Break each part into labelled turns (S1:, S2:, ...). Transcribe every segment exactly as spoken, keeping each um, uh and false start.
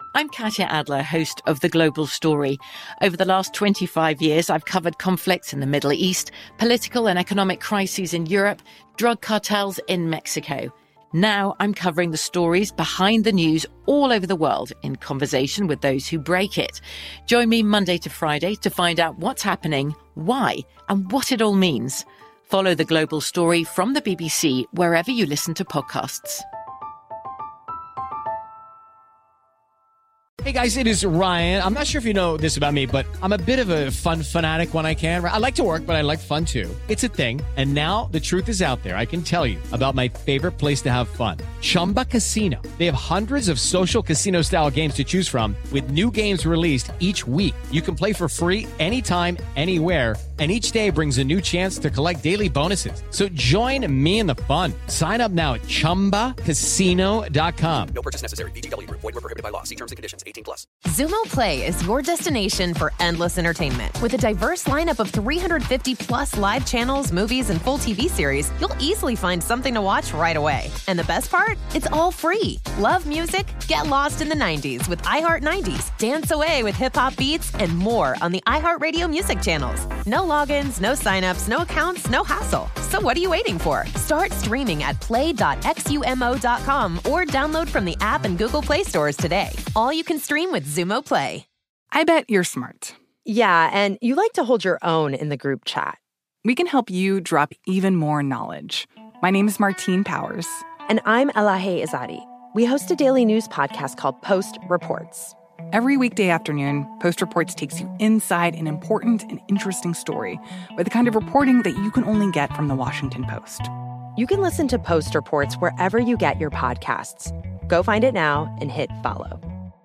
S1: I'm Katya Adler, host of The Global Story. Over the last twenty-five years, I've covered conflicts in the Middle East, political and economic crises in Europe, drug cartels in Mexico. Now I'm covering the stories behind the news all over the world in conversation with those who break it. Join me Monday to Friday to find out what's happening, why, and what it all means. Follow The Global Story from the B B C wherever you listen to podcasts.
S2: Hey guys, it is Ryan. I'm not sure if you know this about me, but I'm a bit of a fun fanatic when I can. I like to work, but I like fun too. It's a thing. And now the truth is out there. I can tell you about my favorite place to have fun. Chumba Casino. They have hundreds of social casino style games to choose from with new games released each week. You can play for free anytime, anywhere. And each day brings a new chance to collect daily bonuses. So join me in the fun. Sign up now at chumba casino dot com.
S3: No purchase necessary. V G W Group. Void where prohibited by law. See terms and conditions. eighteen plus.
S4: Xumo Play is your destination for endless entertainment. With a diverse lineup of three hundred fifty plus live channels, movies, and full T V series, you'll easily find something to watch right away. And the best part? It's all free. Love music? Get lost in the nineties with iHeart nineties. Dance away with hip-hop beats and more on the iHeartRadio music channels. No logins, no signups, no accounts, no hassle. So what are you waiting for? Start streaming at play dot x u m o dot com or download from the app and Google Play stores today. All you can stream with Xumo Play.
S5: I bet you're smart.
S6: Yeah, and you like to hold your own in the group chat.
S5: We can help you drop even more knowledge. My name is Martine Powers.
S6: And I'm Elahe Izadi. We host a daily news podcast called Post Reports.
S5: Every weekday afternoon, Post Reports takes you inside an important and interesting story with the kind of reporting that you can only get from the Washington Post.
S6: You can listen to Post Reports wherever you get your podcasts. Go find it now and hit follow.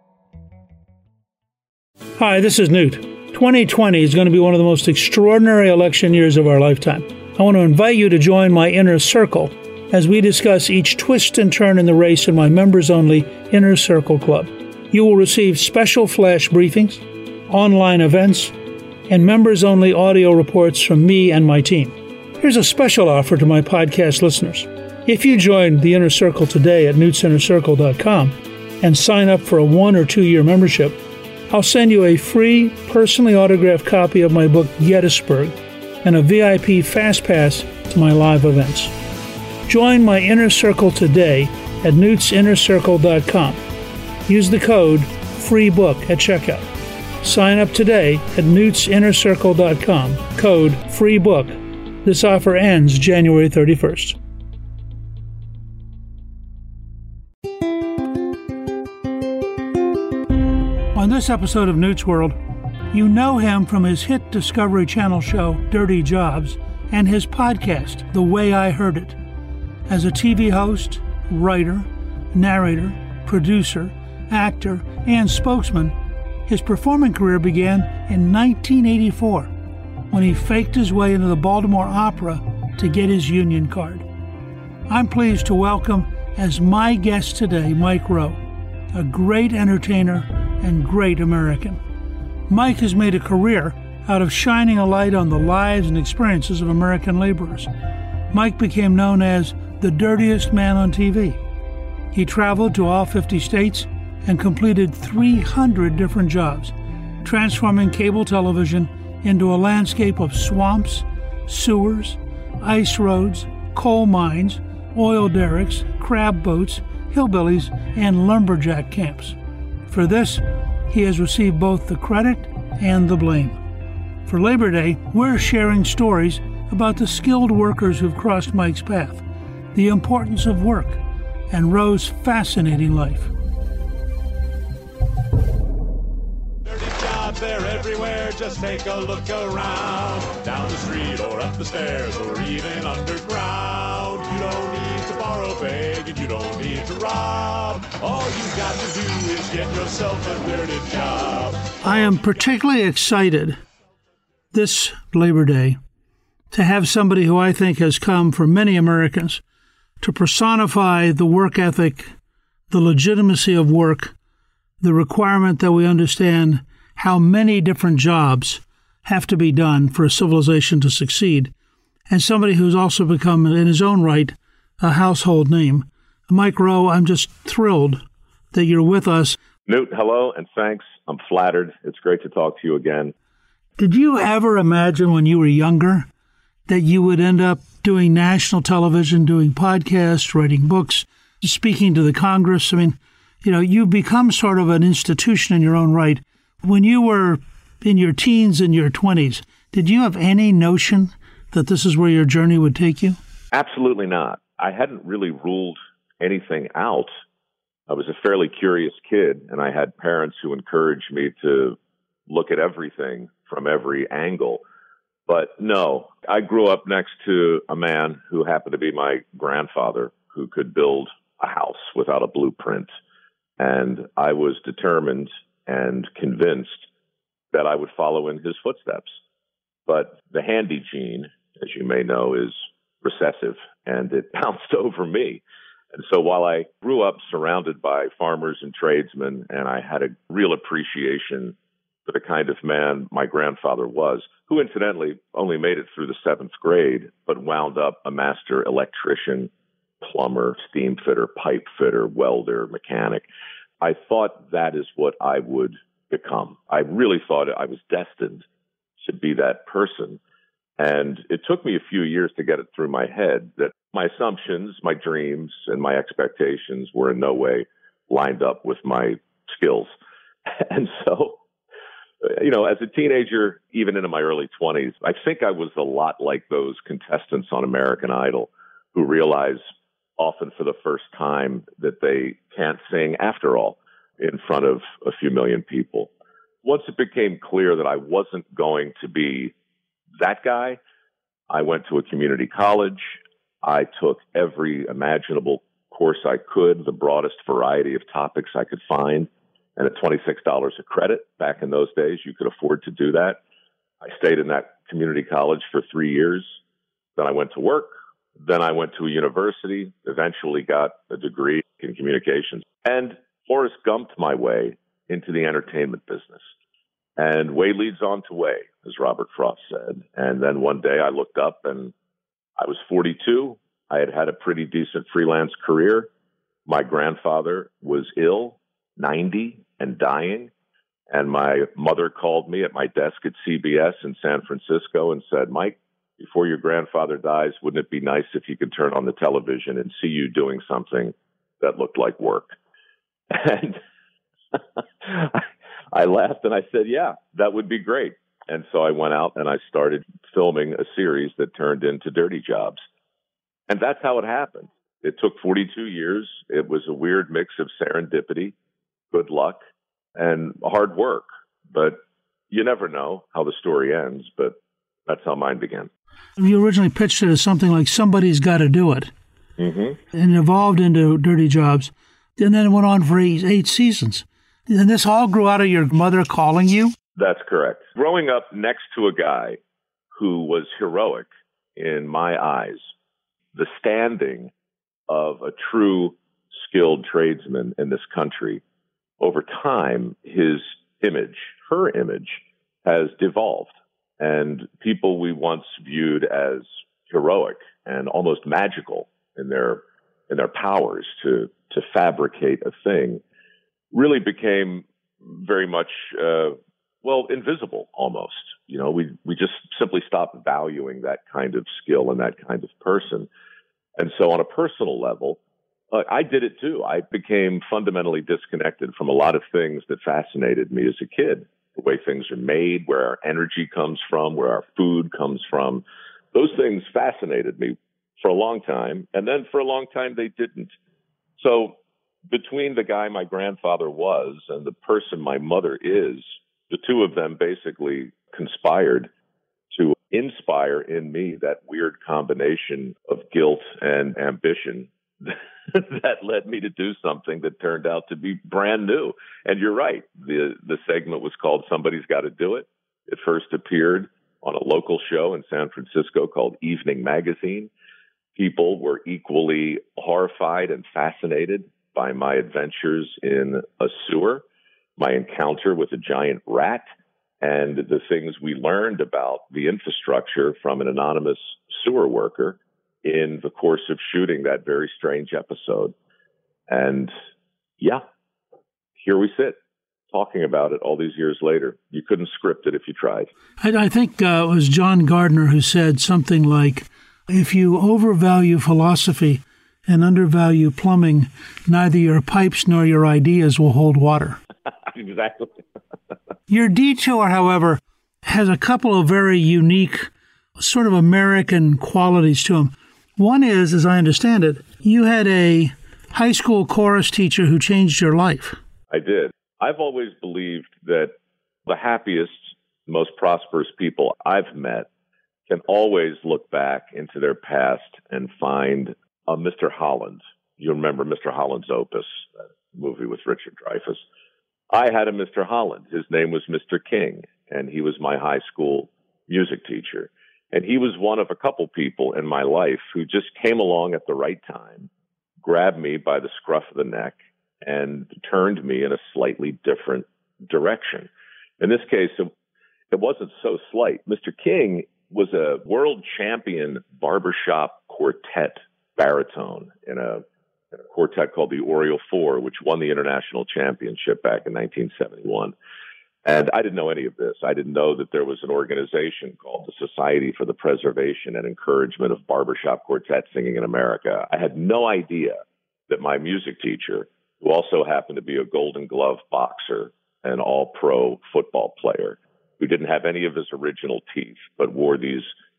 S7: Hi, this is Newt. twenty twenty is going to be one of the most extraordinary election years of our lifetime. I want to invite you to join my Inner Circle as we discuss each twist and turn in the race in my members-only Inner Circle Club. You will receive special flash briefings, online events, and members-only audio reports from me and my team. Here's a special offer to my podcast listeners. If you join the Inner Circle today at newts inner circle dot com and sign up for a one- or two-year membership, I'll send you a free, personally autographed copy of my book, Gettysburg, and a V I P Fast Pass to my live events. Join my Inner Circle today at newts inner circle dot com. Use the code FREEBOOK at checkout. Sign up today at newts inner circle dot com, code FREEBOOK. This offer ends January thirty-first. On this episode of Newt's World, you know him from his hit Discovery Channel show, Dirty Jobs, and his podcast, The Way I Heard It. As a T V host, writer, narrator, producer, actor, and spokesman, his performing career began in nineteen eighty-four, when he faked his way into the Baltimore Opera to get his union card. I'm pleased to welcome as my guest today, Mike Rowe, a great entertainer and great American. Mike has made a career out of shining a light on the lives and experiences of American laborers. Mike became known as the dirtiest man on T V. He traveled to all fifty states and completed three hundred different jobs, transforming cable television into a landscape of swamps, sewers, ice roads, coal mines, oil derricks, crab boats, hillbillies, and lumberjack camps. For this, he has received both the credit and the blame. For Labor Day, we're sharing stories about the skilled workers who've crossed Mike's path, the importance of work, and Rowe's fascinating life.
S8: Dirty jobs, they're everywhere, just take a look around. Down the street or up the stairs or even underground. You don't need to borrow, beg, and you don't need to rob. All you got to do is get yourself a dirty job.
S7: I am particularly excited this Labor Day to have somebody who I think has come for many Americans to personify the work ethic, the legitimacy of work, the requirement that we understand how many different jobs have to be done for a civilization to succeed, and somebody who's also become, in his own right, a household name. Mike Rowe, I'm just thrilled that you're with us.
S9: Newt, hello, and thanks. I'm flattered. It's great to talk to you again.
S7: Did you ever imagine when you were younger that you would end up doing national television, doing podcasts, writing books, speaking to the Congress? I mean, you know, you become sort of an institution in your own right. When you were in your teens and your twenties, did you have any notion that this is where your journey would take you?
S9: Absolutely not. I hadn't really ruled anything out. I was a fairly curious kid, and I had parents who encouraged me to look at everything from every angle. But no, I grew up next to a man who happened to be my grandfather, who could build a house without a blueprint. And I was determined and convinced that I would follow in his footsteps. But the handy gene, as you may know, is recessive, and it bounced over me. And so while I grew up surrounded by farmers and tradesmen, and I had a real appreciation for the kind of man my grandfather was, who incidentally only made it through the seventh grade, but wound up a master electrician, plumber, steam fitter, pipe fitter, welder, mechanic, I thought that is what I would become. I really thought I was destined to be that person. And it took me a few years to get it through my head that my assumptions, my dreams, and my expectations were in no way lined up with my skills. And so, you know, as a teenager, even into my early twenties, I think I was a lot like those contestants on American Idol who realize often for the first time that they can't sing after all in front of a few million people. Once it became clear that I wasn't going to be that guy, I went to a community college. I took every imaginable course I could, the broadest variety of topics I could find, and at twenty-six dollars a credit, back in those days, you could afford to do that. I stayed in that community college for three years. Then I went to work. Then I went to a university, eventually got a degree in communications, and Forrest Gumped my way into the entertainment business. And way leads on to way, as Robert Frost said. And then one day I looked up and I was forty-two. I had had a pretty decent freelance career. My grandfather was ill, ninety, and dying. And my mother called me at my desk at C B S in San Francisco and said, Mike, before your grandfather dies, wouldn't it be nice if you could turn on the television and see you doing something that looked like work? And I laughed and I said, yeah, that would be great. And so I went out and I started filming a series that turned into Dirty Jobs. And that's how it happened. It took forty-two years. It was a weird mix of serendipity, good luck, and hard work. But you never know how the story ends, but that's how mine began.
S7: You originally pitched it as something like Somebody's Got to Do It. Mm-hmm. And it evolved into Dirty Jobs. And then it went on for eight, eight seasons. And this all grew out of your mother calling you?
S9: That's correct. Growing up next to a guy who was heroic in my eyes, the standing of a true skilled tradesman in this country, over time, his image, her image, has devolved. And people we once viewed as heroic and almost magical in their in their powers to to fabricate a thing really became very much uh, well invisible almost. You know, we we just simply stopped valuing that kind of skill and that kind of person. And so, on a personal level, uh, I did it too. I became fundamentally disconnected from a lot of things that fascinated me as a kid. The way things are made, where our energy comes from, where our food comes from. Those things fascinated me for a long time. And then for a long time, they didn't. So between the guy my grandfather was and the person my mother is, the two of them basically conspired to inspire in me that weird combination of guilt and ambition that led me to do something that turned out to be brand new. And you're right. The the segment was called Somebody's Got to Do It. It first appeared on a local show in San Francisco called Evening Magazine. People were equally horrified and fascinated by my adventures in a sewer, my encounter with a giant rat, and the things we learned about the infrastructure from an anonymous sewer worker in the course of shooting that very strange episode. And yeah, here we sit talking about it all these years later. You couldn't script it if you tried.
S7: I, I think uh, it was John Gardner who said something like, if you overvalue philosophy and undervalue plumbing, neither your pipes nor your ideas will hold water.
S9: Exactly.
S7: Your detour, however, has a couple of very unique sort of American qualities to them. One is, as I understand it, you had a high school chorus teacher who changed your life.
S9: I did. I've always believed that the happiest, most prosperous people I've met can always look back into their past and find a Mister Holland. You remember Mister Holland's Opus, that movie with Richard Dreyfuss. I had a Mister Holland. His name was Mister King, and he was my high school music teacher. And he was one of a couple people in my life who just came along at the right time, grabbed me by the scruff of the neck, and turned me in a slightly different direction. In this case, it, it wasn't so slight. Mister King was a world champion barbershop quartet baritone in a, in a quartet called the Oriole Four, which won the international championship back in nineteen seventy-one. And I didn't know any of this. I didn't know that there was an organization called the Society for the Preservation and Encouragement of Barbershop Quartet Singing in America. I had no idea that my music teacher, who also happened to be a Golden Glove boxer and all-pro football player, who didn't have any of his original teeth, but wore these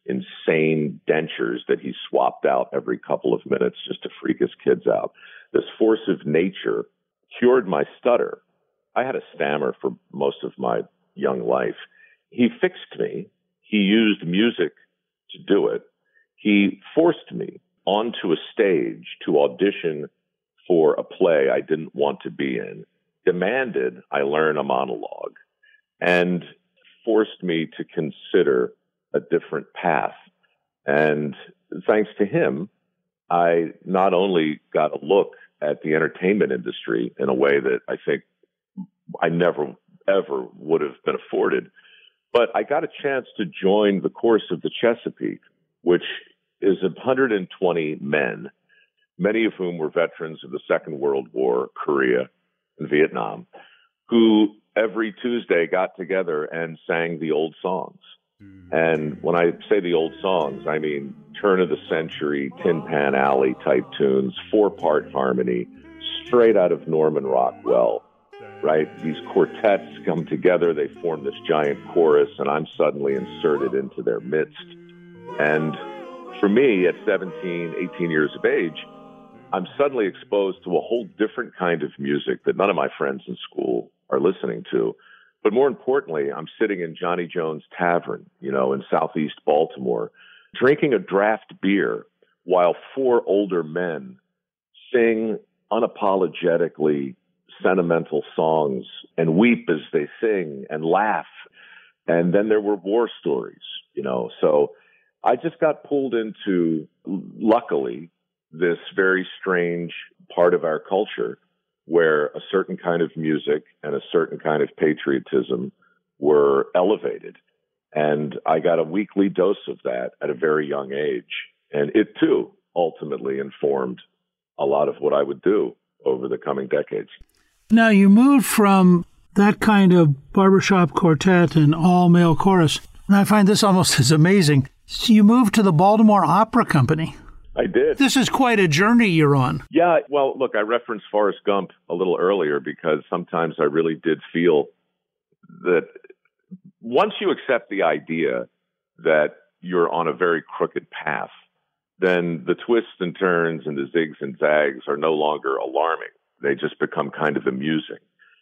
S9: insane dentures that he swapped out every couple of minutes just to freak his kids out. This force of nature cured my stutter. I had a stammer for most of my young life. He fixed me. He used music to do it. He forced me onto a stage to audition for a play I didn't want to be in, demanded I learn a monologue, and forced me to consider a different path. And thanks to him, I not only got a look at the entertainment industry in a way that I think I never, ever would have been afforded, but I got a chance to join the chorus of the Chesapeake, which is one hundred twenty men, many of whom were veterans of the Second World War, Korea, and Vietnam, who every Tuesday got together and sang the old songs. And when I say the old songs, I mean turn of the century, Tin Pan Alley type tunes, four-part harmony, straight out of Norman Rockwell, right? These quartets come together, they form this giant chorus, and I'm suddenly inserted into their midst. And for me, at seventeen, eighteen years of age, I'm suddenly exposed to a whole different kind of music that none of my friends in school are listening to. But more importantly, I'm sitting in Johnny Jones Tavern, you know, in Southeast Baltimore, drinking a draft beer while four older men sing unapologetically sentimental songs and weep as they sing and laugh. And then there were war stories, you know. So I just got pulled into, luckily, this very strange part of our culture where a certain kind of music and a certain kind of patriotism were elevated. And I got a weekly dose of that at a very young age. And it, too, ultimately informed a lot of what I would do over the coming decades.
S7: Now, you moved from that kind of barbershop quartet and all-male chorus, and I find this almost as amazing. So you moved to the Baltimore Opera Company.
S9: I did.
S7: This is quite a journey you're on.
S9: Yeah, well, look, I referenced Forrest Gump a little earlier because sometimes I really did feel that once you accept the idea that you're on a very crooked path, then the twists and turns and the zigs and zags are no longer alarming. They just become kind of amusing.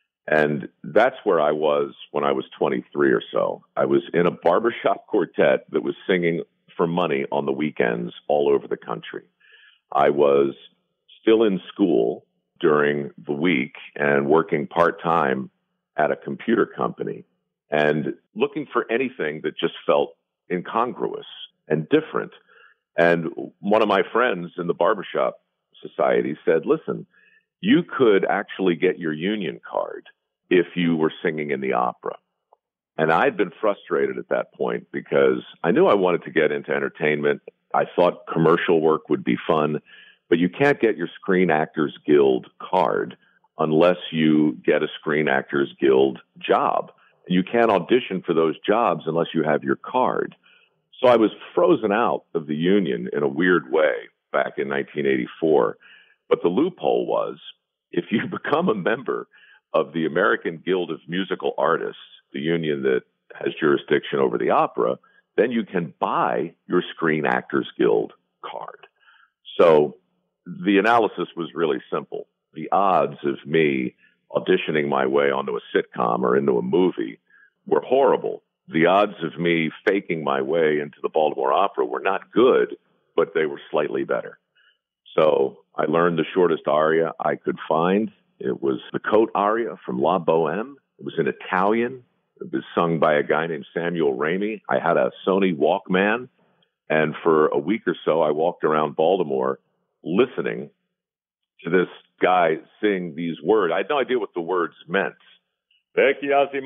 S9: And that's where I was when I was twenty-three or so. I was in a barbershop quartet that was singing for money on the weekends all over the country. I was still in school during the week and working part-time at a computer company and looking for anything that just felt incongruous and different. And one of my friends in the barbershop society said, listen, you could actually get your union card if you were singing in the opera. And I'd been frustrated at that point because I knew I wanted to get into entertainment. I thought commercial work would be fun, but you can't get your Screen Actors Guild card unless you get a Screen Actors Guild job. You can't audition for those jobs unless you have your card. So I was frozen out of the union in a weird way back in nineteen eighty-four. But the loophole was, if you become a member of the American Guild of Musical Artists, the union that has jurisdiction over the opera, then you can buy your Screen Actors Guild card. So the analysis was really simple. The odds of me auditioning my way onto a sitcom or into a movie were horrible. The odds of me faking my way into the Baltimore Opera were not good, but they were slightly better. So I learned the shortest aria I could find. It was the Coat aria from La Boheme. It was in Italian. It was sung by a guy named Samuel Ramey. I had a Sony Walkman, and for a week or so, I walked around Baltimore listening to this guy sing these words. I had no idea what the words meant. Right?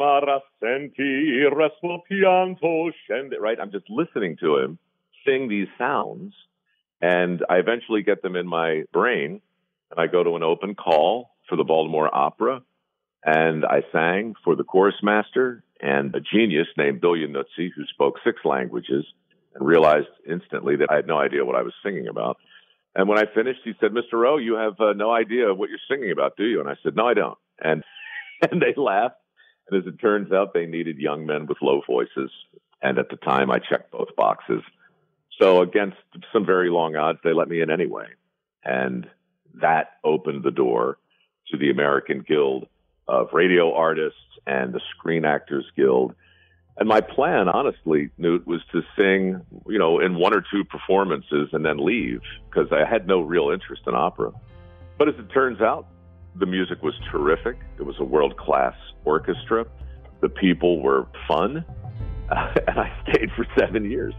S9: I'm just listening to him sing these sounds, and I eventually get them in my brain, and I go to an open call for the Baltimore Opera, and I sang for the chorus master and a genius named Bill Yanuzzi, who spoke six languages, and realized instantly that I had no idea what I was singing about. And when I finished, he said, "Mister Rowe, you have uh, no idea what you're singing about, do you?" And I said, "No, I don't." And and they laughed. And as it turns out, they needed young men with low voices. And at the time, I checked both boxes. So against some very long odds, they let me in anyway. And that opened the door to the American Guild of Radio Artists and the Screen Actors Guild. And my plan, honestly, Newt, was to sing, you know, in one or two performances and then leave, because I had no real interest in opera. But as it turns out, the music was terrific. It was a world-class orchestra. The people were fun. Uh, and I stayed for seven years.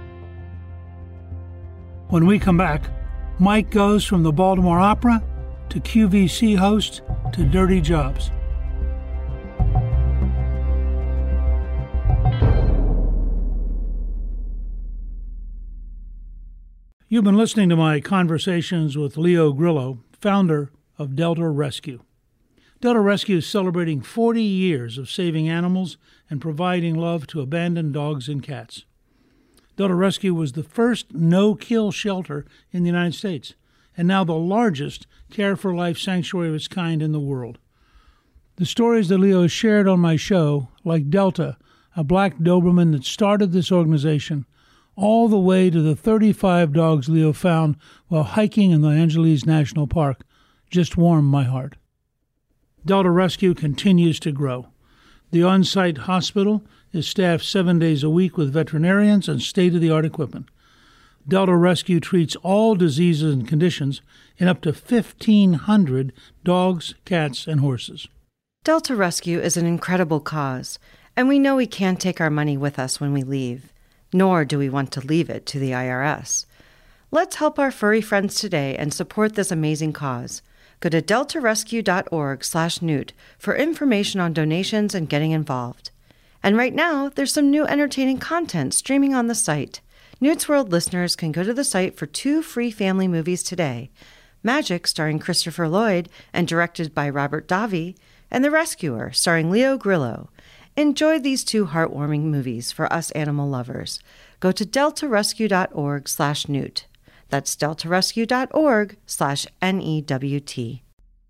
S7: When we come back, Mike goes from the Baltimore Opera to Q V C host to dirty jobs. You've been listening to my conversations with Leo Grillo, founder of Delta Rescue. Delta Rescue is celebrating forty years of saving animals and providing love to abandoned dogs and cats. Delta Rescue was the first no-kill shelter in the United States, and now the largest Care for Life sanctuary of its kind in the world. The stories that Leo has shared on my show, like Delta, a black Doberman that started this organization, all the way to the thirty-five dogs Leo found while hiking in the Angeles National Park, just warm my heart. Delta Rescue continues to grow. The on-site hospital is staffed seven days a week with veterinarians and state-of-the-art equipment. Delta Rescue treats all diseases and conditions in up to fifteen hundred dogs, cats, and horses.
S6: Delta Rescue is an incredible cause, and we know we can't take our money with us when we leave, nor do we want to leave it to the I R S. Let's help our furry friends today and support this amazing cause. Go to delta rescue dot org slash newt for information on donations and getting involved. And right now, there's some new entertaining content streaming on the site. Newt's World listeners can go to the site for two free family movies today. Magic, starring Christopher Lloyd and directed by Robert Davi, and The Rescuer, starring Leo Grillo. Enjoy these two heartwarming movies for us animal lovers. Go to delta rescue dot org slash newt. That's delta rescue dot org slash N E W T.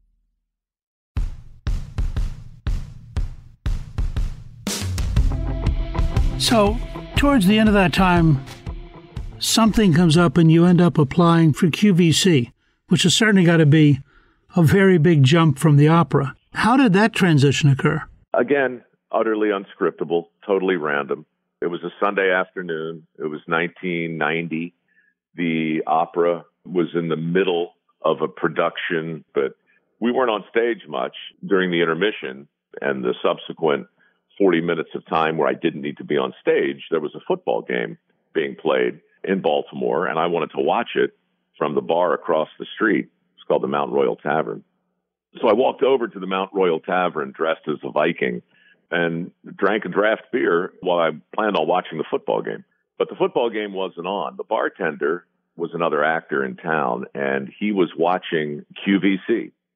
S7: So, towards the end of that time, something comes up and you end up applying for Q V C, which has certainly got to be a very big jump from the opera. How did that transition occur?
S9: Again, utterly unscriptable, totally random. It was a Sunday afternoon. It was nineteen ninety. The opera was in the middle of a production, but we weren't on stage much. During the intermission and the subsequent forty minutes of time where I didn't need to be on stage, there was a football game being played in Baltimore, and I wanted to watch it from the bar across the street. It's called the Mount Royal Tavern. So I walked over to the Mount Royal Tavern dressed as a Viking and drank a draft beer while I planned on watching the football game. But the football game wasn't on. The bartender was another actor in town, and he was watching Q V C.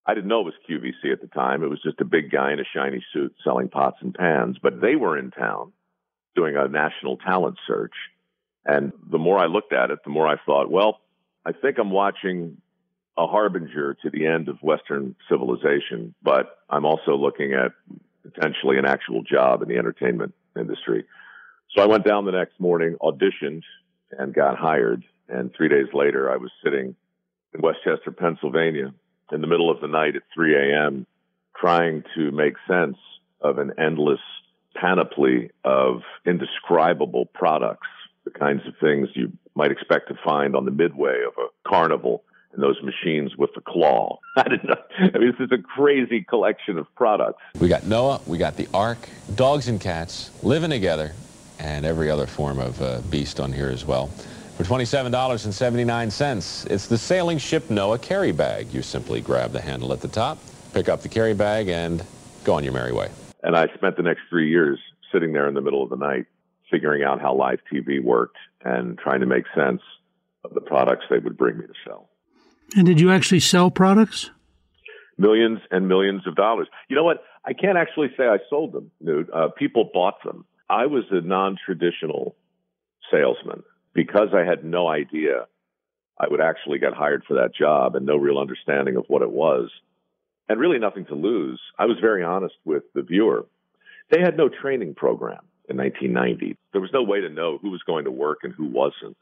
S9: I didn't know it was Q V C at the time. It was just a big guy in a shiny suit selling pots and pans. But they were in town doing a national talent search. And the more I looked at it, the more I thought, well, I think I'm watching a harbinger to the end of Western civilization, but I'm also looking at potentially an actual job in the entertainment industry. So I went down the next morning, auditioned, and got hired. And three days later, I was sitting in Westchester, Pennsylvania, in the middle of the night at three a.m., trying to make sense of an endless panoply of indescribable products, the kinds of things you might expect to find on the midway of a carnival, and those machines with the claw. I didn't know. I mean, this is a crazy collection of products.
S10: We got Noah, we got the Ark, dogs and cats living together, and every other form of uh, beast on here as well. For twenty-seven dollars and seventy-nine cents, it's the Sailing Ship Noah carry bag. You simply grab the handle at the top, pick up the carry bag, and go on your merry way.
S9: And I spent the next three years sitting there in the middle of the night, figuring out how live T V worked and trying to make sense of the products they would bring me to sell.
S7: And did you actually sell products?
S9: Millions and millions of dollars. You know what? I can't actually say I sold them, Newt. Uh, people bought them. I was a non-traditional salesman. Because I had no idea I would actually get hired for that job and no real understanding of what it was, and really nothing to lose, I was very honest with the viewer. They had no training program in nineteen ninety. There was no way to know who was going to work and who wasn't.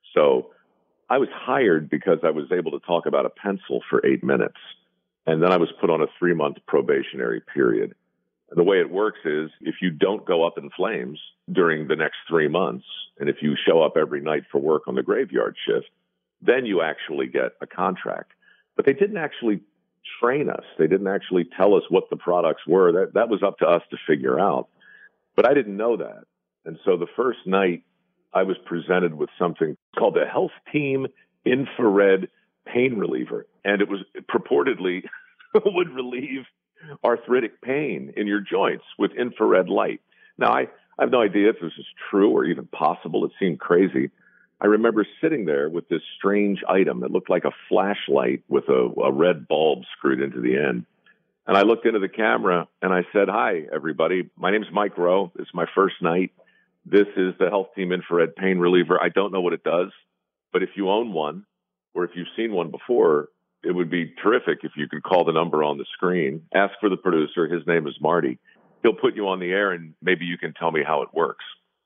S9: So I was hired because I was able to talk about a pencil for eight minutes. And then I was put on a three-month probationary period. And the way it works is if you don't go up in flames during the next three months, and if you show up every night for work on the graveyard shift, then you actually get a contract. But they didn't actually train us. They didn't actually tell us what the products were. That, that was up to us to figure out. But I didn't know that. And so the first night I was presented with something called the Health Team Infrared Pain Reliever. And it was it purportedly would relieve arthritic pain in your joints with infrared light. Now, I, I have no idea if this is true or even possible. It seemed crazy. I remember sitting there with this strange item that looked like a flashlight with a, a red bulb screwed into the end. And I looked into the camera and I said, "Hi, everybody. My name's Mike Rowe. It's my first night. This is the Health Team Infrared Pain Reliever. I don't know what it does, but if you own one or if you've seen one before, it would be terrific if you could call the number on the screen, ask for the producer. His name is Marty. He'll put you on the air and maybe you can tell me how it works."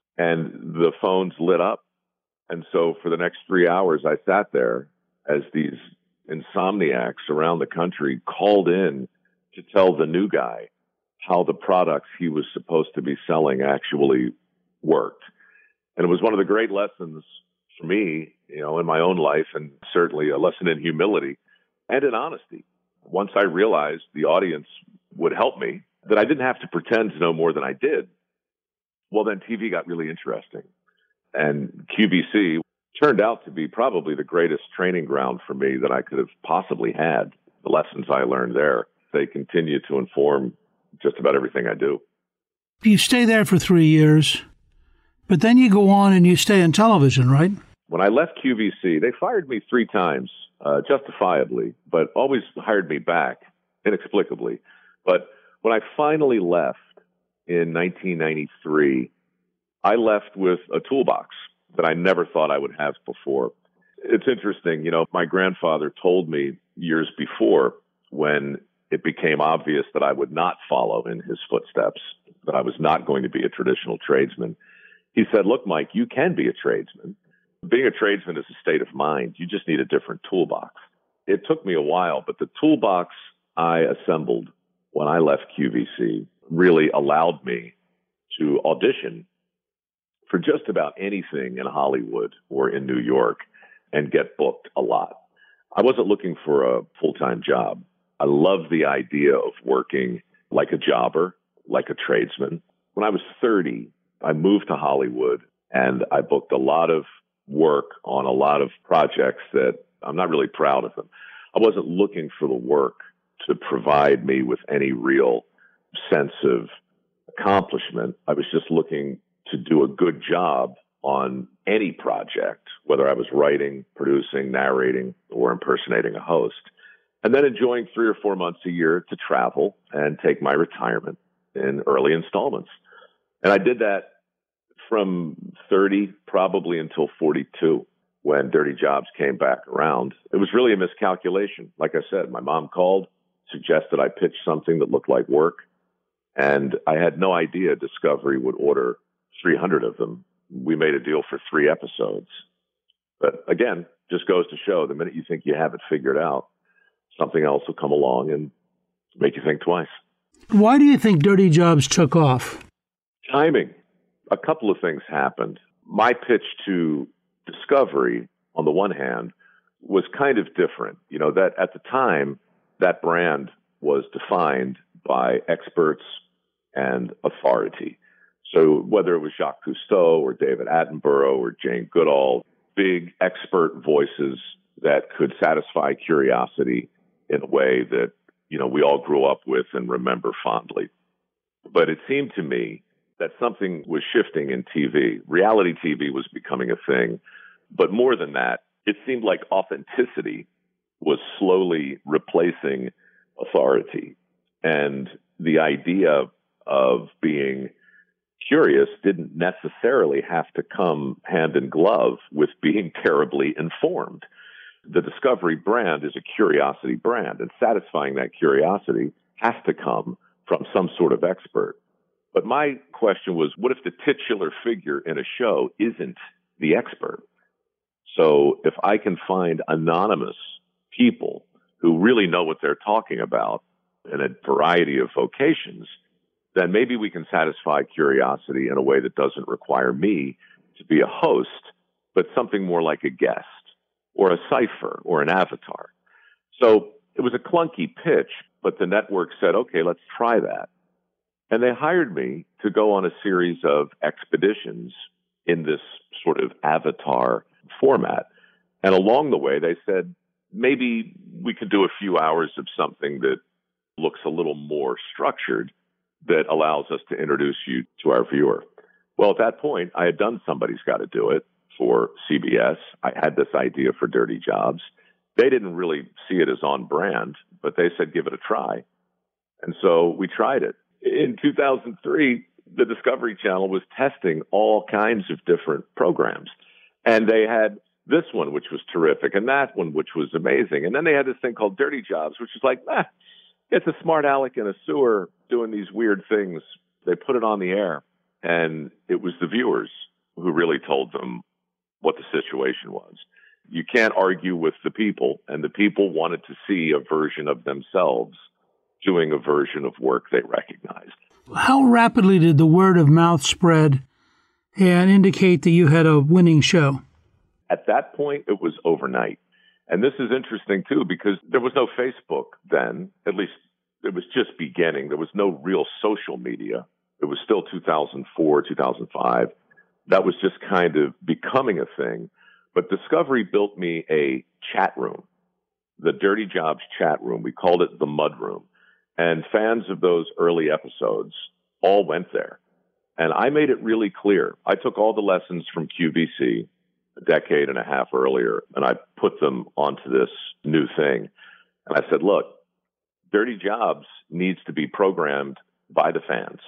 S9: And the phones lit up. And so for the next three hours, I sat there as these insomniacs around the country called in to tell the new guy how the products he was supposed to be selling actually worked. And it was one of the great lessons for me, you know, in my own life, and certainly a lesson in humility and in honesty. Once I realized the audience would help me, that I didn't have to pretend to know more than I did, well, then T V got really interesting. And Q V C turned out to be probably the greatest training ground for me that I could have possibly had. The lessons I learned there, they continue to inform just about everything I do.
S7: You stay there for three years, but then you go on and you stay in television, right?
S9: When I left Q V C, they fired me three times, uh, justifiably, but always hired me back inexplicably. But when I finally left in nineteen ninety-three, I left with a toolbox that I never thought I would have before. It's interesting, you know, my grandfather told me years before, when it became obvious that I would not follow in his footsteps, that I was not going to be a traditional tradesman. He said, "Look, Mike, you can be a tradesman. Being a tradesman is a state of mind. You just need a different toolbox." It took me a while, but the toolbox I assembled when I left Q V C really allowed me to audition for just about anything in Hollywood or in New York and get booked a lot. I wasn't looking for a full-time job. I loved the idea of working like a jobber, like a tradesman. When I was thirty, I moved to Hollywood and I booked a lot of work on a lot of projects that I'm not really proud of them. I wasn't looking for the work to provide me with any real sense of accomplishment. I was just looking to do a good job on any project, whether I was writing, producing, narrating, or impersonating a host. and then enjoying three or four months a year to travel and take my retirement in early installments. And I did that from thirty probably until forty-two, when Dirty Jobs came back around. It was really a miscalculation. Like I said, my mom called, suggested I pitch something that looked like work, and I had no idea Discovery would order three hundred of them. We made a deal for three episodes. But again, just goes to show, the minute you think you have it figured out, something else will come along and make you think twice.
S7: Why do you think Dirty Jobs took off?
S9: Timing. A couple of things happened. My pitch to Discovery, on the one hand, was kind of different. You know, that at the time, that brand was defined by experts and authority. So whether it was Jacques Cousteau or David Attenborough or Jane Goodall, big expert voices that could satisfy curiosity in a way that, you know, we all grew up with and remember fondly. But it seemed to me that something was shifting in T V. Reality T V was becoming a thing. But more than that, it seemed like authenticity was slowly replacing authority. And the idea of being curious didn't necessarily have to come hand in glove with being terribly informed. The Discovery brand is a curiosity brand, and satisfying that curiosity has to come from some sort of expert. But my question was, what if the titular figure in a show isn't the expert? So if I can find anonymous people who really know what they're talking about in a variety of vocations, then maybe we can satisfy curiosity in a way that doesn't require me to be a host, but something more like a guest or a cipher or an avatar. So it was a clunky pitch, but the network said, okay, let's try that. And they hired me to go on a series of expeditions in this sort of avatar format. And along the way, they said, maybe we could do a few hours of something that looks a little more structured, that allows us to introduce you to our viewer. Well, at that point, I had done Somebody's Got to Do It for C B S. I had this idea for Dirty Jobs. They didn't really see it as on brand, but they said, give it a try. And so we tried it. In two thousand three, the Discovery Channel was testing all kinds of different programs. And they had this one, which was terrific, and that one, which was amazing. And then they had this thing called Dirty Jobs, which is like, ah, it's a smart aleck in a sewer doing these weird things. They put it on the air, and it was the viewers who really told them what the situation was. You can't argue with the people, and the people wanted to see a version of themselves doing a version of work they recognized.
S7: How rapidly did the word of mouth spread and indicate that you had a winning show?
S9: At that point, it was overnight. And this is interesting, too, because there was no Facebook then. At least it was just beginning. There was no real social media. It was still two thousand four, two thousand five. That was just kind of becoming a thing. But Discovery built me a chat room, the Dirty Jobs chat room. We called it the Mud Room. And fans of those early episodes all went there. And I made it really clear. I took all the lessons from Q V C a decade and a half earlier, and I put them onto this new thing. And I said, look, Dirty Jobs needs to be programmed by the fans.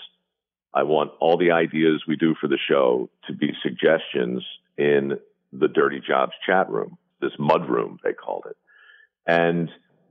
S9: I want all the ideas we do for the show to be suggestions in the Dirty Jobs chat room, this mud room, they called it. And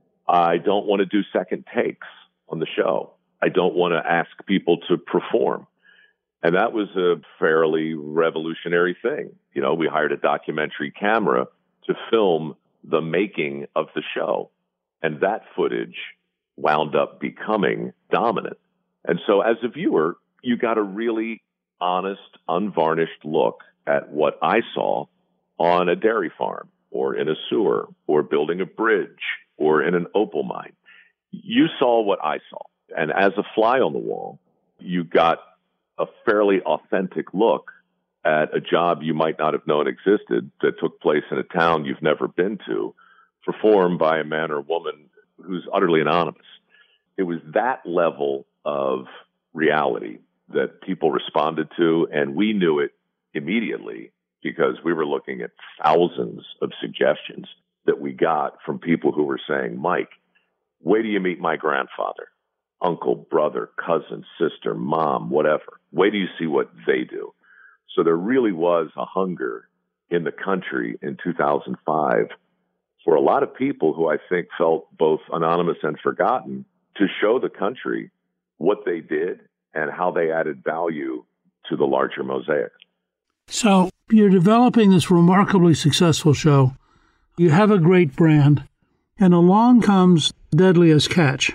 S9: I don't want to do second takes on the show. I don't want to ask people to perform. And that was a fairly revolutionary thing. You know, we hired a documentary camera to film the making of the show. And that footage wound up becoming dominant. And so as a viewer, you got a really honest, unvarnished look at what I saw on a dairy farm or in a sewer or building a bridge or in an opal mine. You saw what I saw. And as a fly on the wall, you got a fairly authentic look at a job you might not have known existed that took place in a town you've never been to, performed by a man or woman who's utterly anonymous. It was that level of reality that people responded to, and we knew it immediately because we were looking at thousands of suggestions that we got from people who were saying, Mike, wait till you meet my grandfather, uncle, brother, cousin, sister, mom, whatever. Wait till you see what they do. So there really was a hunger in the country in two thousand five for a lot of people who I think felt both anonymous and forgotten to show the country what they did and how they added value to the larger mosaic.
S7: So you're developing this remarkably successful show. You have a great brand, and along comes Deadliest Catch.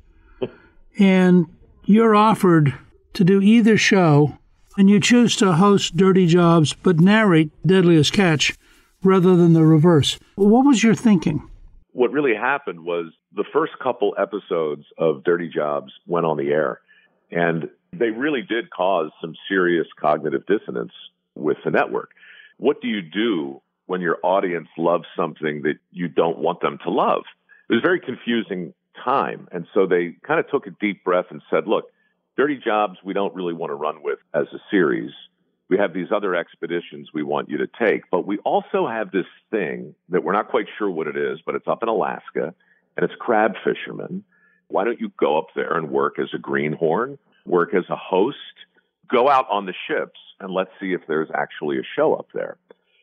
S7: And you're offered to do either show, and you choose to host Dirty Jobs but narrate Deadliest Catch rather than the reverse. What was your thinking?
S9: What really happened was the first couple episodes of Dirty Jobs went on the air, and they really did cause some serious cognitive dissonance with the network. What do you do when your audience loves something that you don't want them to love? It was a very confusing time. And so they kind of took a deep breath and said, look, Dirty Jobs, we don't really want to run with as a series. We have these other expeditions we want you to take, but we also have this thing that we're not quite sure what it is, but it's up in Alaska, and it's crab fishermen. Why don't you go up there and work as a greenhorn, work as a host, go out on the ships, and let's see if there's actually a show up there.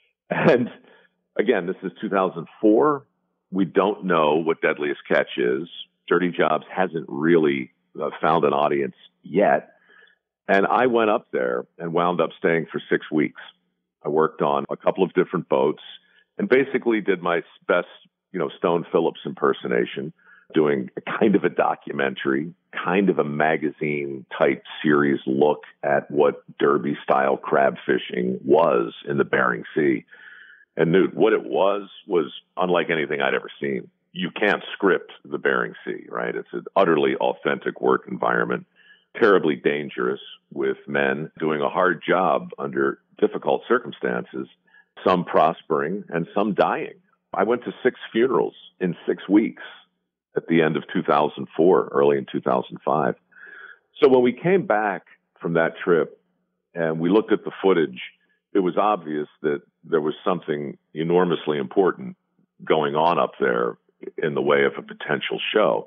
S9: And again, this is two thousand four. We don't know what Deadliest Catch is. Dirty Jobs hasn't really uh, found an audience yet. And I went up there and wound up staying for six weeks. I worked on a couple of different boats and basically did my best, you know, Stone Phillips impersonation, doing a kind of a documentary, kind of a magazine type series look at what derby style crab fishing was in the Bering Sea. And Newt, what it was, was unlike anything I'd ever seen. You can't script the Bering Sea, right? It's an utterly authentic work environment, terribly dangerous, with men doing a hard job under difficult circumstances, some prospering and some dying. I went to six funerals in six weeks at the end of two thousand four, early in two thousand five. So when we came back from that trip and we looked at the footage, it was obvious that there was something enormously important going on up there in the way of a potential show.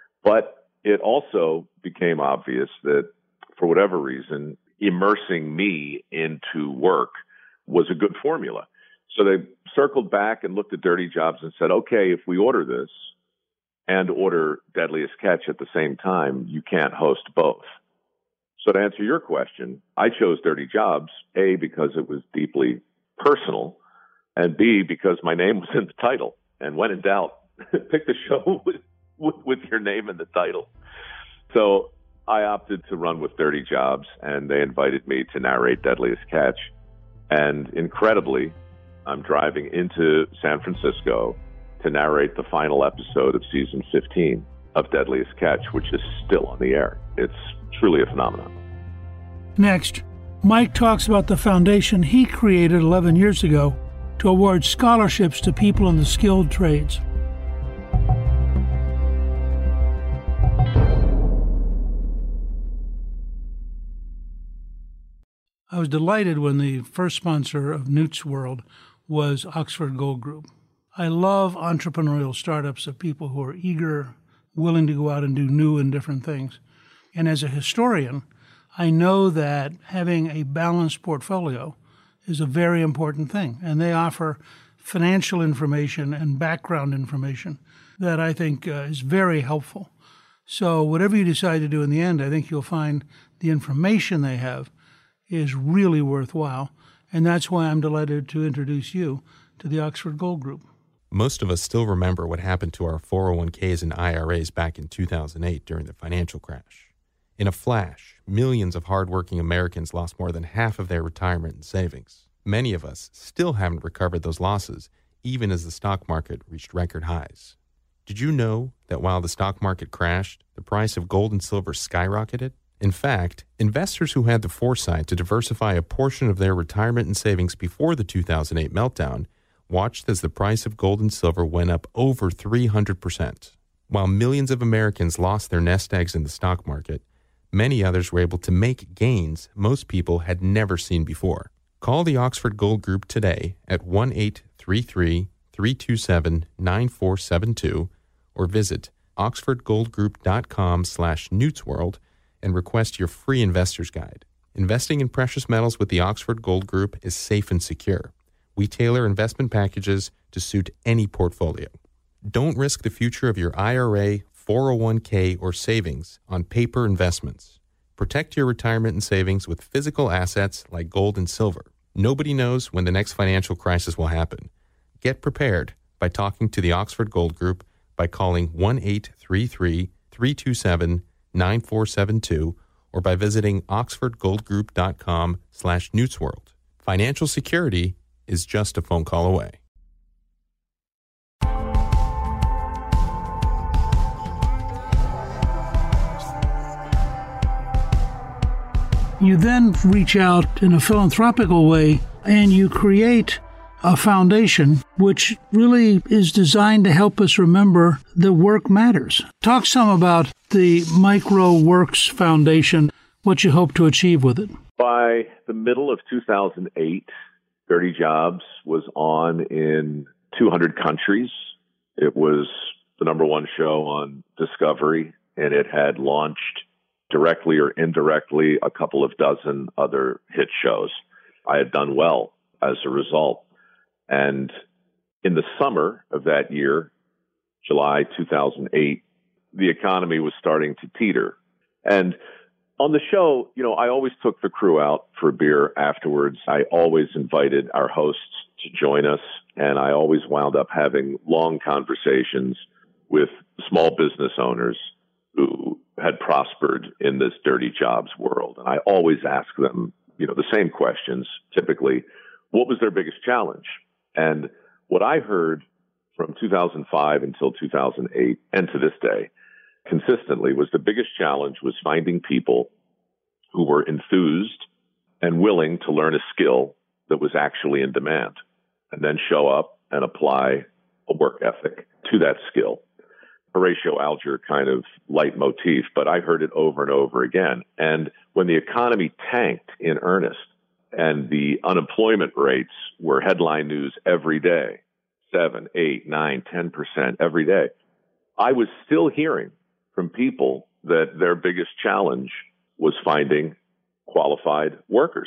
S9: But it also became obvious that for whatever reason, immersing me into work was a good formula. So they circled back and looked at Dirty Jobs and said, okay, if we order this and order Deadliest Catch at the same time, you can't host both. So to answer your question, I chose Dirty Jobs, A, because it was deeply personal, and B, because my name was in the title. And when in doubt, pick the show with, with, with your name in the title. So I opted to run with Dirty Jobs, and they invited me to narrate Deadliest Catch. And incredibly, I'm driving into San Francisco to narrate the final episode of season fifteen of Deadliest Catch, which is still on the air. It's truly a phenomenon.
S7: Next, Mike talks about the foundation he created eleven years ago to award scholarships to people in the skilled trades. I was delighted when the first sponsor of Newt's World was Oxford Gold Group. I love entrepreneurial startups of people who are eager, willing to go out and do new and different things. And as a historian, I know that having a balanced portfolio is a very important thing. And they offer financial information and background information that I think uh, is very helpful. So whatever you decide to do in the end, I think you'll find the information they have is really worthwhile. And that's why I'm delighted to introduce you to the Oxford Gold Group.
S11: Most of us still remember what happened to our four oh one k's and I R As back in two thousand eight during the financial crash. In a flash, millions of hardworking Americans lost more than half of their retirement and savings. Many of us still haven't recovered those losses, even as the stock market reached record highs. Did you know that while the stock market crashed, the price of gold and silver skyrocketed? In fact, investors who had the foresight to diversify a portion of their retirement and savings before the two thousand eight meltdown watched as the price of gold and silver went up over three hundred percent. While millions of Americans lost their nest eggs in the stock market, many others were able to make gains most people had never seen before. Call the Oxford Gold Group today at one eight three three, three two seven, nine four seven two or visit oxfordgoldgroup.com slash newtsworld and request your free investor's guide. Investing in precious metals with the Oxford Gold Group is safe and secure. We tailor investment packages to suit any portfolio. Don't risk the future of your I R A, four oh one k, or savings on paper investments. Protect your retirement and savings with physical assets like gold and silver. Nobody knows when the next financial crisis will happen. Get prepared by talking to the Oxford Gold Group by calling one eight three three, three two seven, nine four seven two or by visiting oxfordgoldgroup.com slash newtsworld. Financial security is just a phone call away.
S7: You then reach out in a philanthropical way and you create a foundation which really is designed to help us remember that work matters. Talk some about the Micro Works Foundation, what you hope to achieve with it.
S9: By the middle of two thousand eight, Dirty Jobs was on in two hundred countries. It was the number one show on Discovery, and it had launched directly or indirectly a couple of dozen other hit shows. I had done well as a result. And in the summer of that year, July two thousand eight, the economy was starting to teeter. And on the show, you know, I always took the crew out for a beer afterwards. I always invited our hosts to join us, and I always wound up having long conversations with small business owners who had prospered in this dirty jobs world. And I always ask them, you know, the same questions, typically, what was their biggest challenge? And what I heard from two thousand five until two thousand eight, and to this day, consistently, was the biggest challenge was finding people who were enthused and willing to learn a skill that was actually in demand, and then show up and apply a work ethic to that skill. Horatio Alger kind of leitmotif, but I heard it over and over again. And when the economy tanked in earnest, and the unemployment rates were headline news every day, seven, eight, nine, ten percent every day, I was still hearing from people that their biggest challenge was finding qualified workers.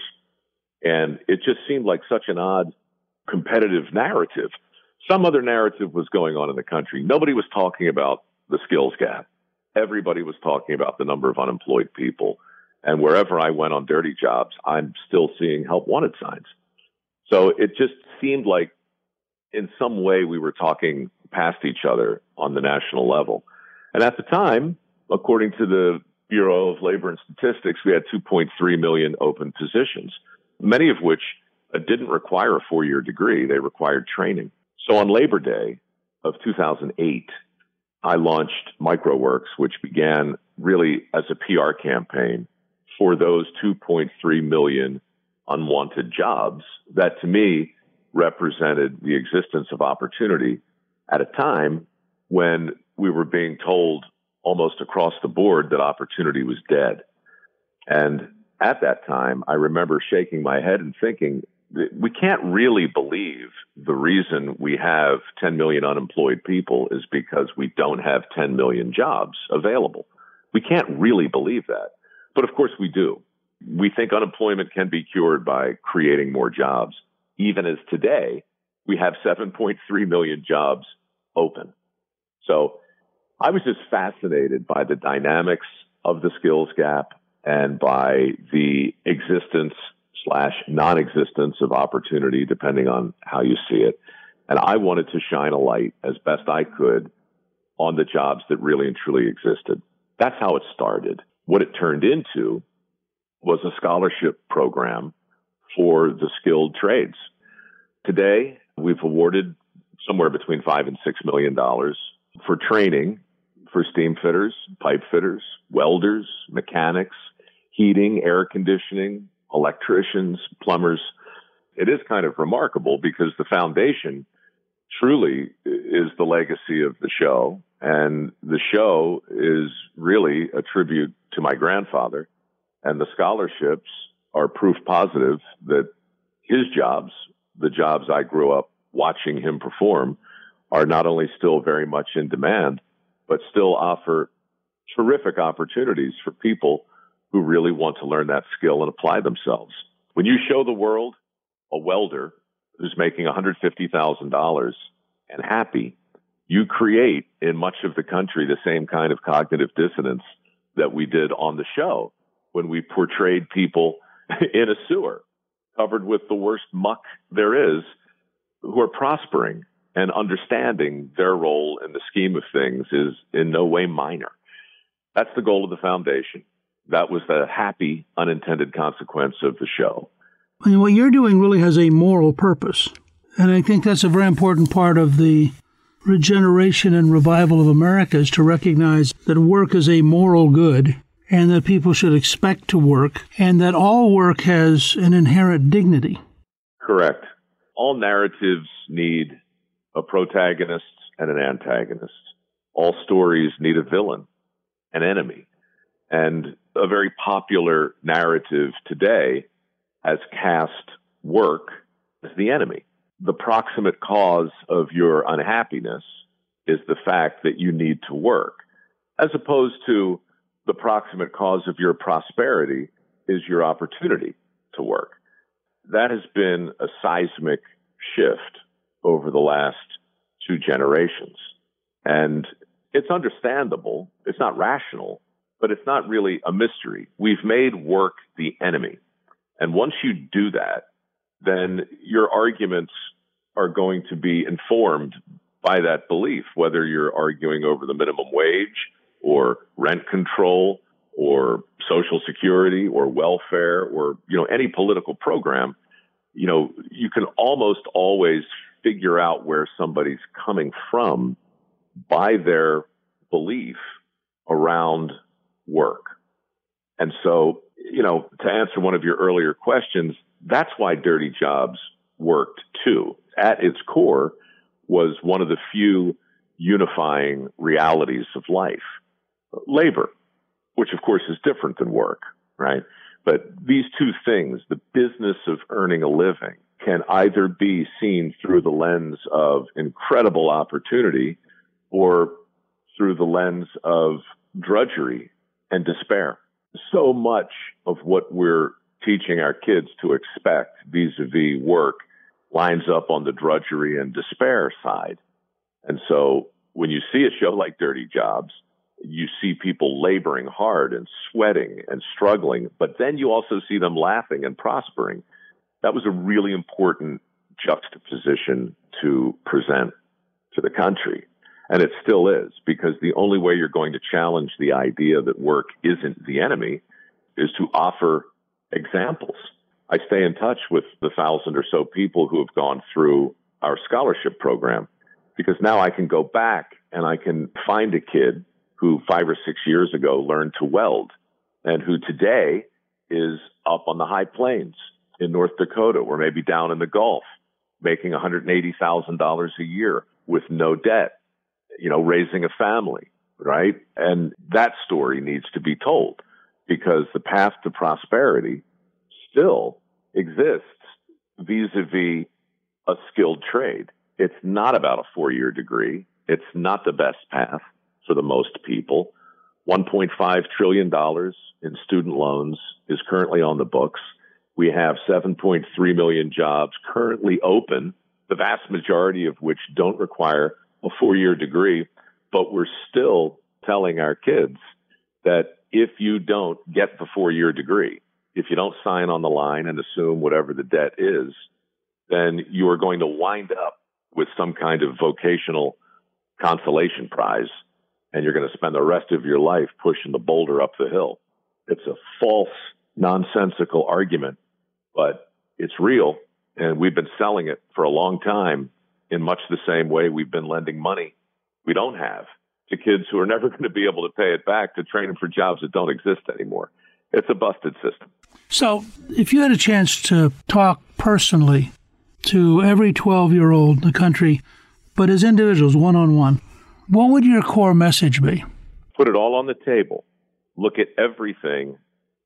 S9: And it just seemed like such an odd competitive narrative. Some other narrative was going on in the country. Nobody was talking about the skills gap. Everybody was talking about the number of unemployed people. And wherever I went on Dirty Jobs, I'm still seeing help wanted signs. So it just seemed like in some way we were talking past each other on the national level. And at the time, according to the Bureau of Labor and Statistics, we had two point three million open positions, many of which uh, didn't require a four-year degree. They required training. So on Labor Day of two thousand eight, I launched MicroWorks, which began really as a P R campaign for those two point three million unwanted jobs that to me represented the existence of opportunity at a time when we were being told almost across the board that opportunity was dead. And at that time, I remember shaking my head and thinking, we can't really believe the reason we have ten million unemployed people is because we don't have ten million jobs available. We can't really believe that. But of course we do. We think unemployment can be cured by creating more jobs, even as today we have seven point three million jobs open. So I was just fascinated by the dynamics of the skills gap and by the existence slash non-existence of opportunity, depending on how you see it. And I wanted to shine a light as best I could on the jobs that really and truly existed. That's how it started. What it turned into was a scholarship program for the skilled trades. Today, we've awarded somewhere between five and six million dollars for training for steam fitters, pipe fitters, welders, mechanics, heating, air conditioning, electricians, plumbers. It is kind of remarkable because the foundation truly is the legacy of the show. And the show is really a tribute to my grandfather. And the scholarships are proof positive that his jobs, the jobs I grew up watching him perform, are not only still very much in demand, but still offer terrific opportunities for people who really want to learn that skill and apply themselves. When you show the world a welder who's making one hundred fifty thousand dollars and happy, you create in much of the country the same kind of cognitive dissonance that we did on the show when we portrayed people in a sewer covered with the worst muck there is who are prospering and understanding their role in the scheme of things is in no way minor. That's the goal of the foundation. That was the happy, unintended consequence of the show.
S7: And what you're doing really has a moral purpose. And I think that's a very important part of the regeneration and revival of America, is to recognize that work is a moral good and that people should expect to work and that all work has an inherent dignity.
S9: Correct. All narratives need a protagonist and an antagonist. All stories need a villain, an enemy. And a very popular narrative today has cast work as the enemy. The proximate cause of your unhappiness is the fact that you need to work, as opposed to the proximate cause of your prosperity is your opportunity to work. That has been a seismic shift over the last two generations. And it's understandable. It's not rational, but it's not really a mystery. We've made work the enemy. And once you do that, then your arguments are going to be informed by that belief, whether you're arguing over the minimum wage or rent control or Social Security or welfare or, you know, any political program. You know, you can almost always figure out where somebody's coming from by their belief around work. And so, you know, to answer one of your earlier questions, that's why Dirty Jobs worked too. At its core was one of the few unifying realities of life. Labor, which of course is different than work, right? But these two things, the business of earning a living, can either be seen through the lens of incredible opportunity or through the lens of drudgery and despair. So much of what we're teaching our kids to expect vis-a-vis work lines up on the drudgery and despair side. And so when you see a show like Dirty Jobs, you see people laboring hard and sweating and struggling, but then you also see them laughing and prospering. That was a really important juxtaposition to present to the country. And it still is, because the only way you're going to challenge the idea that work isn't the enemy is to offer examples. I stay in touch with the thousand or so people who have gone through our scholarship program, because now I can go back and I can find a kid who five or six years ago learned to weld and who today is up on the high plains in North Dakota or maybe down in the Gulf making one hundred eighty thousand dollars a year with no debt, you know, raising a family, right? And that story needs to be told, because the path to prosperity still exists vis-a-vis a skilled trade. It's not about a four-year degree. It's not the best path for the most people. one point five trillion dollars in student loans is currently on the books. We have seven point three million jobs currently open, the vast majority of which don't require a four-year degree. But we're still telling our kids that if you don't get the four-year degree, if you don't sign on the line and assume whatever the debt is, then you are going to wind up with some kind of vocational consolation prize, and you're going to spend the rest of your life pushing the boulder up the hill. It's a false, nonsensical argument, but it's real, and we've been selling it for a long time in much the same way we've been lending money we don't have to kids who are never going to be able to pay it back to train them for jobs that don't exist anymore. It's a busted system.
S7: So if you had a chance to talk personally to every twelve-year-old in the country, but as individuals, one-on-one, what would your core message be?
S9: Put it all on the table. Look at everything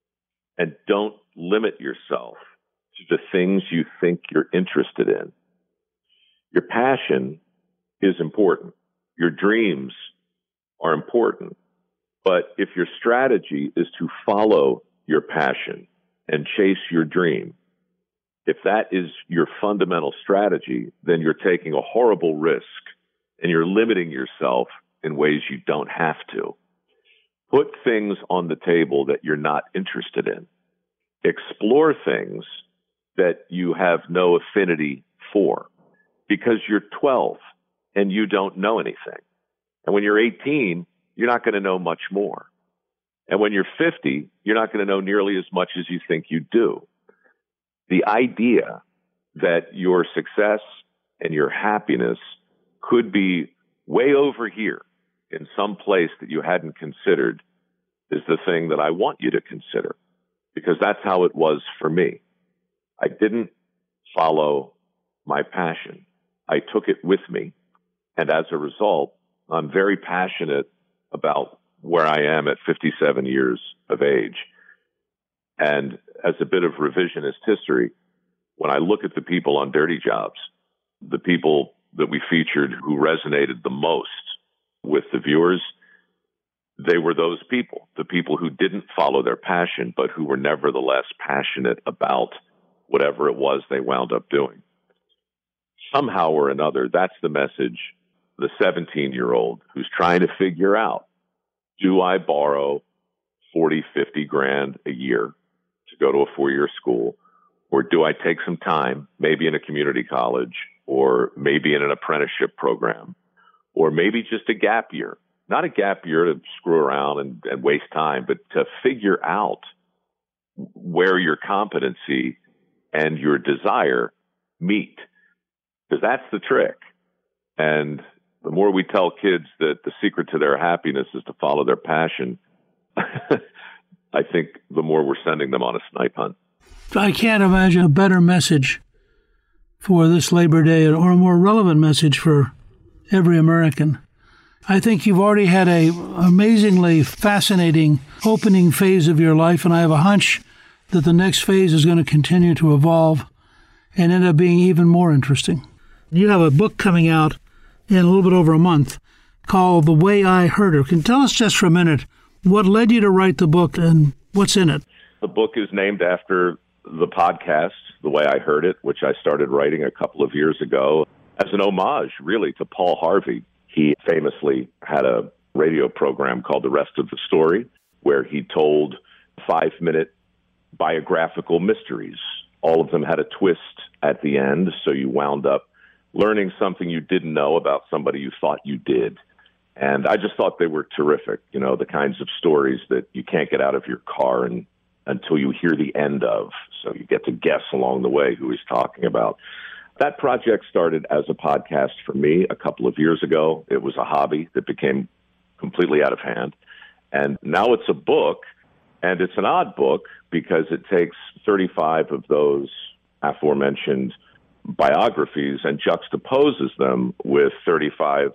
S9: and don't limit yourself to the things you think you're interested in. Your passion is important. Your dreams are important. But if your strategy is to follow your passion and chase your dream, if that is your fundamental strategy, then you're taking a horrible risk and you're limiting yourself in ways you don't have to. Put things on the table that you're not interested in. Explore things that you have no affinity for, because you're twelve and you don't know anything. And when you're eighteen, you're not going to know much more. And when you're fifty, you're not going to know nearly as much as you think you do. The idea that your success and your happiness could be way over here in some place that you hadn't considered is the thing that I want you to consider, because that's how it was for me. I didn't follow my passion. I took it with me. And as a result, I'm very passionate about where I am at fifty-seven years of age. And as a bit of revisionist history, when I look at the people on Dirty Jobs, the people that we featured who resonated the most with the viewers, they were those people, the people who didn't follow their passion, but who were nevertheless passionate about whatever it was they wound up doing. Somehow or another, that's the message the seventeen-year-old who's trying to figure out, do I borrow forty, fifty grand a year to go to a four-year school, or do I take some time, maybe in a community college, or maybe in an apprenticeship program, or maybe just a gap year? Not a gap year to screw around and, and waste time, but to figure out where your competency and your desire meet. Because that's the trick. And the more we tell kids that the secret to their happiness is to follow their passion, I think the more we're sending them on a snipe hunt.
S7: I can't imagine a better message for this Labor Day, or a more relevant message for every American. I think you've already had a amazingly fascinating opening phase of your life, and I have a hunch that the next phase is going to continue to evolve and end up being even more interesting. You have a book coming out in a little bit over a month called The Way I Heard It. Can you tell us just for a minute what led you to write the book and what's in it?
S9: The book is named after the podcast, The Way I Heard It, which I started writing a couple of years ago as an homage, really, to Paul Harvey. He famously had a radio program called The Rest of the Story, where he told five-minute biographical mysteries. All of them had a twist at the end, so you wound up learning something you didn't know about somebody you thought you did. And I just thought they were terrific, you know, the kinds of stories that you can't get out of your car and, until you hear the end of, so you get to guess along the way who he's talking about. That project started as a podcast for me a couple of years ago. It was a hobby that became completely out of hand. And now it's a book, and it's an odd book because it takes thirty-five of those aforementioned biographies and juxtaposes them with thirty-five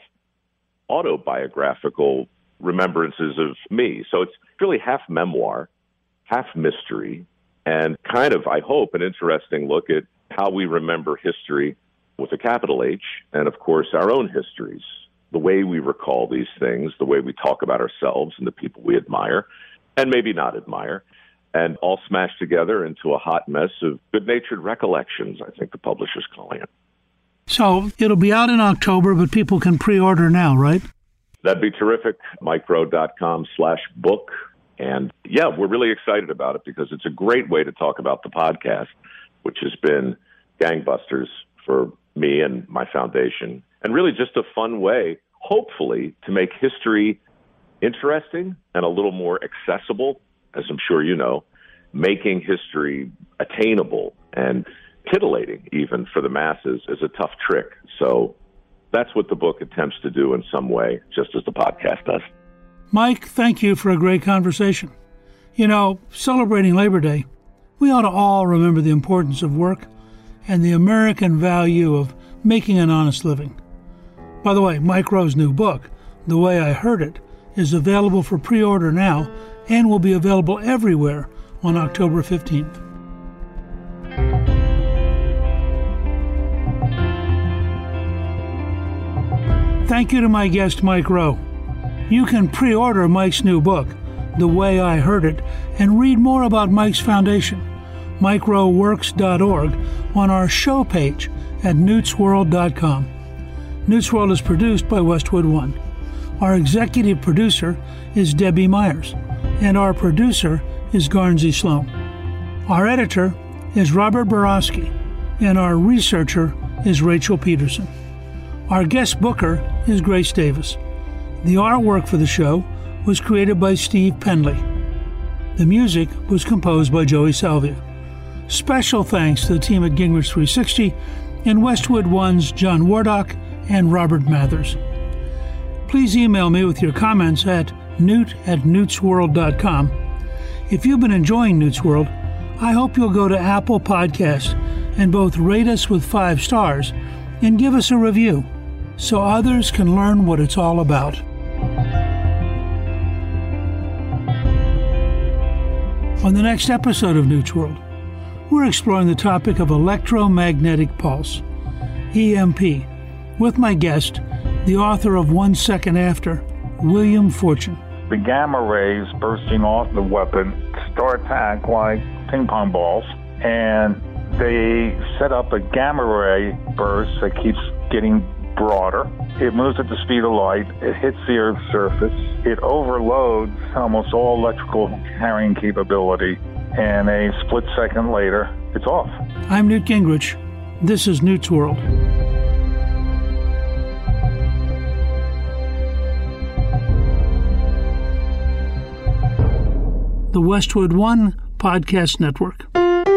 S9: autobiographical remembrances of me. So it's really half memoir, half mystery, and kind of, I hope, an interesting look at how we remember history with a capital H, and of course our own histories, the way we recall these things, the way we talk about ourselves and the people we admire, and maybe not admire, and all smashed together into a hot mess of good-natured recollections, I think the publisher's calling it.
S7: So it'll be out in October, but people can pre-order now, right?
S9: That'd be terrific. micro.com slash book. And yeah, we're really excited about it because it's a great way to talk about the podcast, which has been gangbusters for me and my foundation, and really just a fun way, hopefully, to make history interesting and a little more accessible, as I'm sure you know, making history attainable and titillating even for the masses is a tough trick. So that's what the book attempts to do in some way, just as the podcast does.
S7: Mike, thank you for a great conversation. You know, celebrating Labor Day, we ought to all remember the importance of work and the American value of making an honest living. By the way, Mike Rowe's new book, The Way I Heard It, is available for pre-order now and will be available everywhere on October fifteenth. Thank you to my guest, Mike Rowe. You can pre-order Mike's new book, The Way I Heard It, and read more about Mike's foundation, mike rowe works dot org, on our show page at newts world dot com. Newts World is produced by Westwood One. Our executive producer is Debbie Myers, and our producer is Garnsey Sloan. Our editor is Robert Borowski, and our researcher is Rachel Peterson. Our guest booker is Grace Davis. The artwork for the show was created by Steve Penley. The music was composed by Joey Salvia. Special thanks to the team at Gingrich three sixty and Westwood One's John Wardock and Robert Mathers. Please email me with your comments at newt at newts world dot com. If you've been enjoying Newt's World, I hope you'll go to Apple Podcasts and both rate us with five stars and give us a review so others can learn what it's all about. On the next episode of Newt's World, we're exploring the topic of electromagnetic pulse, E M P, with my guest, the author of One Second After, William Fortune.
S12: The gamma rays bursting off the weapon start to act like ping pong balls, and they set up a gamma ray burst that keeps getting broader. It moves at the speed of light. It hits the Earth's surface. It overloads almost all electrical carrying capability, and a split second later, it's off.
S7: I'm Newt Gingrich. This is Newt's World. The Westwood One Podcast Network.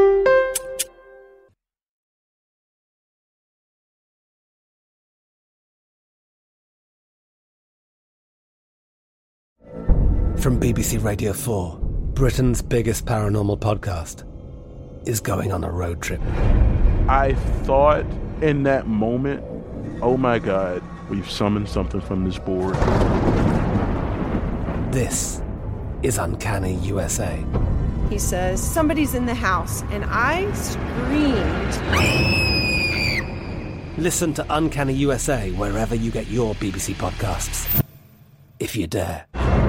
S13: From B B C Radio four, Britain's biggest paranormal podcast is going on a road trip.
S14: I thought in that moment, oh my God, we've summoned something from this board.
S13: This is Uncanny U S A.
S15: He says, somebody's in the house, and I screamed.
S13: Listen to Uncanny U S A wherever you get your B B C podcasts, if you dare.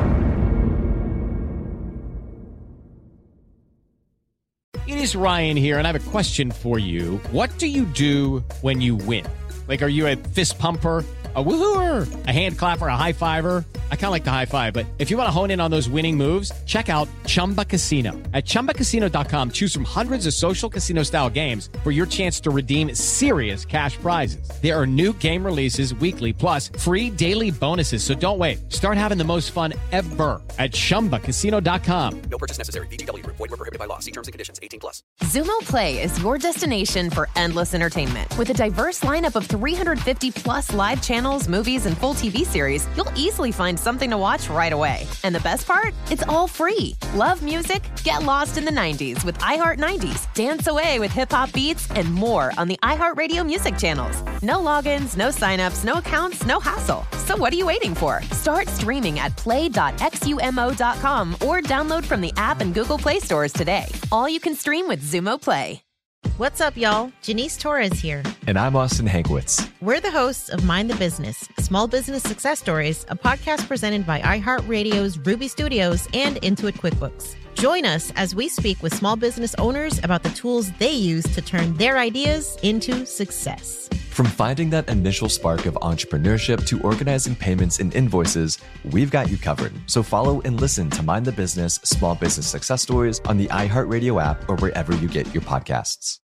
S2: It is Ryan here, and I have a question for you. What do you do when you win? Like, are you a fist pumper, a woohooer, a hand clapper, a high fiver? I kind of like the high five, but if you want to hone in on those winning moves, check out Chumba Casino. At chumba casino dot com, choose from hundreds of social casino style games for your chance to redeem serious cash prizes. There are new game releases weekly, plus free daily bonuses. So don't wait. Start having the most fun ever at chumba casino dot com.
S3: No purchase necessary. V G W. Void where prohibited by law. See terms and conditions. eighteen plus.
S4: Xumo Play is your destination for endless entertainment. With a diverse lineup of three hundred fifty plus live channels, movies, and full T V series, you'll easily find something to watch right away. And the best part? It's all free. Love music? Get lost in the nineties with iHeart nineties. Dance away with hip-hop beats and more on the iHeartRadio music channels. No logins, no signups, no accounts, no hassle. So what are you waiting for? Start streaming at play dot xumo dot com or download from the app and Google Play stores today. All you can stream with Xumo Play.
S16: What's up, y'all? Janice Torres here.
S17: And I'm Austin Hankwitz.
S16: We're the hosts of Mind the Business, Small Business Success Stories, a podcast presented by iHeartRadio's Ruby Studios and Intuit QuickBooks. Join us as we speak with small business owners about the tools they use to turn their ideas into success.
S17: From finding that initial spark of entrepreneurship to organizing payments and invoices, we've got you covered. So follow and listen to Mind the Business, Small Business Success Stories on the iHeartRadio app or wherever you get your podcasts.